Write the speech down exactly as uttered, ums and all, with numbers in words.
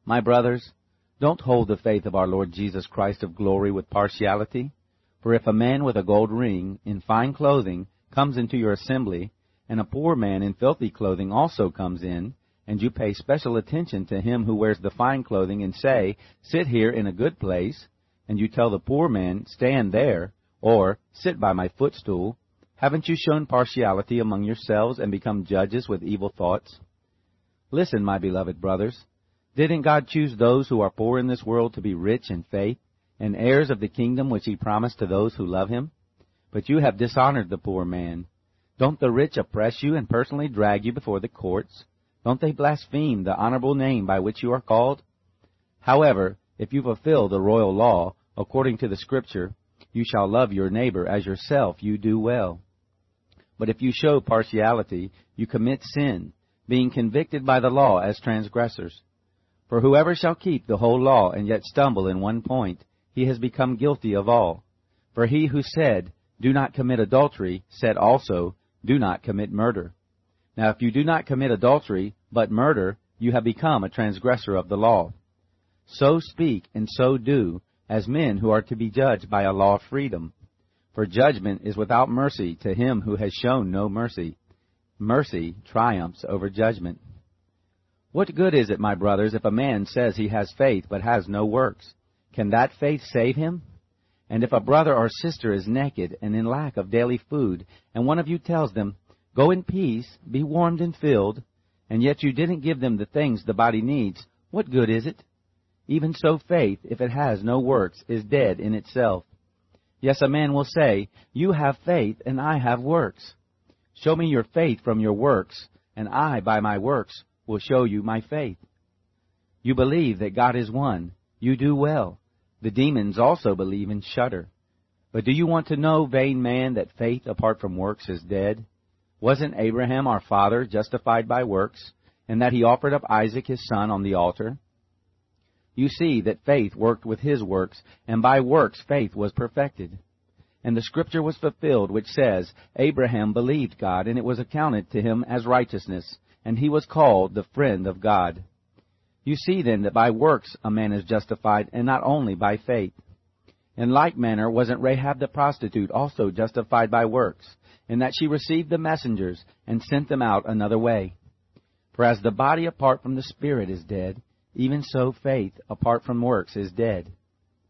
My brothers, don't hold the faith of our Lord Jesus Christ of glory with partiality. For if a man with a gold ring in fine clothing comes into your assembly, and a poor man in filthy clothing also comes in, and you pay special attention to him who wears the fine clothing, and say, Sit here in a good place, and you tell the poor man, Stand there, or Sit by my footstool, haven't you shown partiality among yourselves and become judges with evil thoughts? Listen, my beloved brothers, didn't God choose those who are poor in this world to be rich in faith, and heirs of the kingdom which he promised to those who love him? But you have dishonored the poor man. Don't the rich oppress you and personally drag you before the courts? Don't they blaspheme the honorable name by which you are called? However, if you fulfill the royal law, according to the Scripture, you shall love your neighbor as yourself, you do well. But if you show partiality, you commit sin, being convicted by the law as transgressors. For whoever shall keep the whole law and yet stumble in one point, he has become guilty of all. For he who said, Do not commit adultery, said also, Do not commit murder. Now if you do not commit adultery, but murder, you have become a transgressor of the law. So speak and so do, as men who are to be judged by a law of freedom. For judgment is without mercy to him who has shown no mercy. Mercy triumphs over judgment. What good is it, my brothers, if a man says he has faith but has no works? Can that faith save him? And if a brother or sister is naked and in lack of daily food, and one of you tells them, Go in peace, be warmed and filled, and yet you didn't give them the things the body needs, what good is it? Even so faith, if it has no works, is dead in itself. Yes, a man will say, You have faith, and I have works. Show me your faith from your works, and I, by my works, will show you my faith. You believe that God is one. You do well. The demons also believe and shudder. But do you want to know, vain man, that faith apart from works is dead? Wasn't Abraham our father justified by works, and that he offered up Isaac his son on the altar? You see that faith worked with his works, and by works faith was perfected. And the Scripture was fulfilled, which says, Abraham believed God, and it was accounted to him as righteousness, and he was called the friend of God. You see then that by works a man is justified, and not only by faith. In like manner wasn't Rahab the prostitute also justified by works, in that she received the messengers and sent them out another way? For as the body apart from the Spirit is dead, even so faith apart from works is dead.